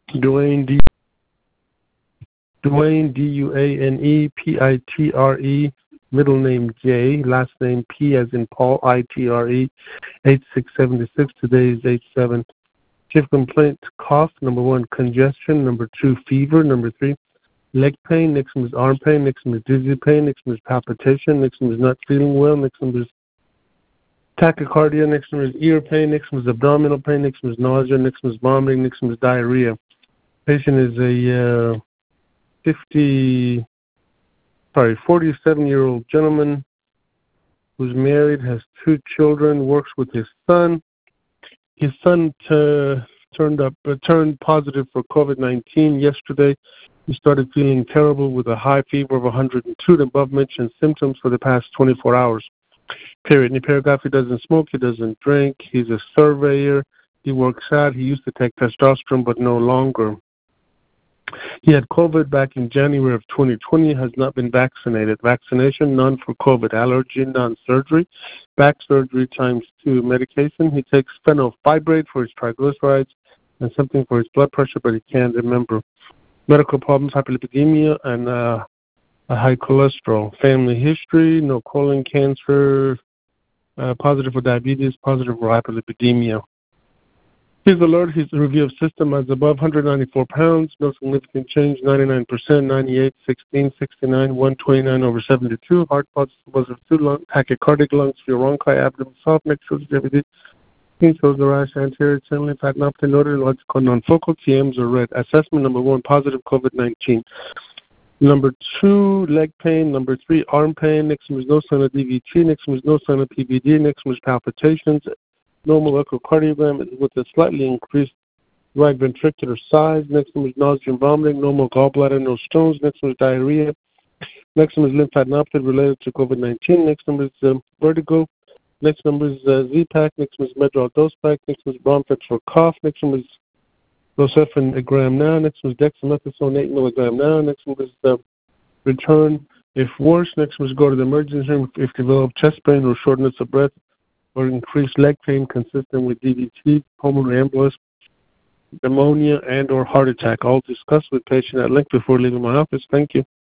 Duane, Duanepitre, middle name J, last name P as in Paul, ITRE, 8676. Today is 87. Chief complaint, cough. Number 1, congestion. Number 2, fever. Number 3, leg pain. Next one is arm pain. Next one is dizzy pain. Next one is palpitation. Next one is not feeling well. Next one is tachycardia. Next one is ear pain. Next one is abdominal pain. Next one is nausea. Next one is vomiting. Next one is diarrhea. Patient is a 47-year-old gentleman who's married, has 2 children, works with his son. His son turned positive for COVID-19 yesterday. He started feeling terrible with a high fever of 102, the above-mentioned symptoms for the past 24 hours. Period. In the paragraph, he doesn't smoke, he doesn't drink, he's a surveyor, he works out, he used to take testosterone, but no longer. He had COVID back in January of 2020, has not been vaccinated. Vaccination, none for COVID. Allergy, none. Surgery, back surgery times 2. Medication, he takes fenofibrate for his triglycerides and something for his blood pressure, but he can't remember. Medical problems, hyperlipidemia, and a high cholesterol. Family history, no colon cancer, positive for diabetes, positive for hyperlipidemia. His alert, his review of system as above, 194 pounds, no significant change, 99%, 98, 16, 69, 129 over 72, heart positive 2, lung, tachycardic lungs, bronchi, abdomen, soft, neck, sensitivity, shows the rash, anterior, chin, lymphadenopathy, neurological, non-focal, TMs are red. Assessment number 1, positive COVID-19. Number 2, leg pain. Number 3, arm pain. Next one is no sign of DVT. Next one is no sign of PVD. Next one is palpitations. Normal echocardiogram with a slightly increased right ventricular size. Next one is nausea and vomiting. Normal gallbladder, no stones. Next one is diarrhea. Next one is lymphadenopathy related to COVID-19. Next one is vertigo. Next number is Z-Pak. Next one is Medrol Dose-Pak. Next one is Bromfex for cough. Next one is Losartan a gram now. Next one is dexamethasone 8 milligram now. Next one is return if worse. Next one is go to the emergency room if develop chest pain or shortness of breath or increased leg pain consistent with DVT, pulmonary embolism, pneumonia, and or heart attack. All discussed with patient at length before leaving my office. Thank you.